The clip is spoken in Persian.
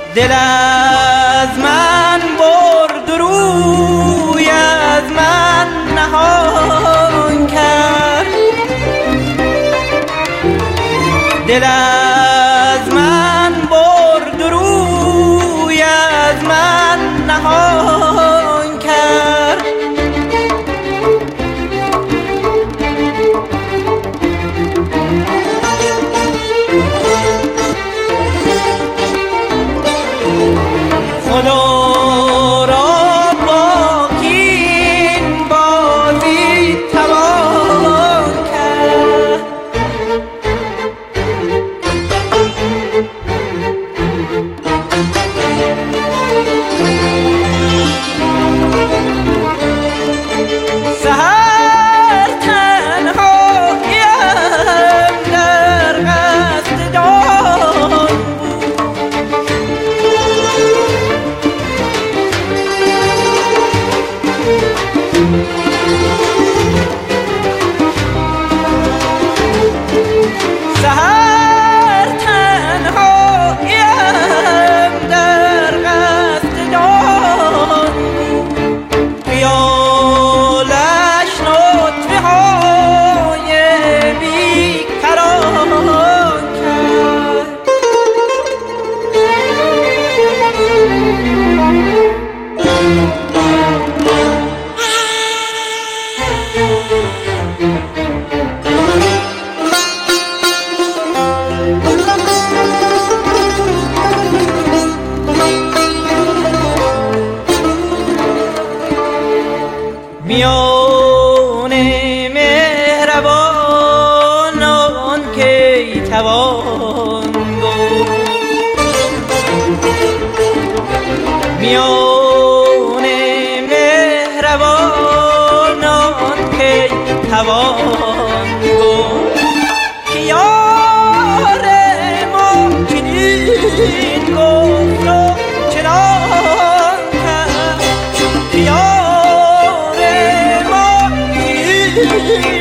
دل از من برد روی از من نهان کرد، دل از من برد روی از من نهان کرد. خدا را با کین بازی توان کرد، سحر تنهاییم در قصد جان سحر تنهاییم در قصد جان، خیالش نطفه های بیکران کرد. میان مهربانان کی توان گفت، میان مهربانان کی توان گفت که یار ما چنین گفت و چنان کرد، که یار ما چنین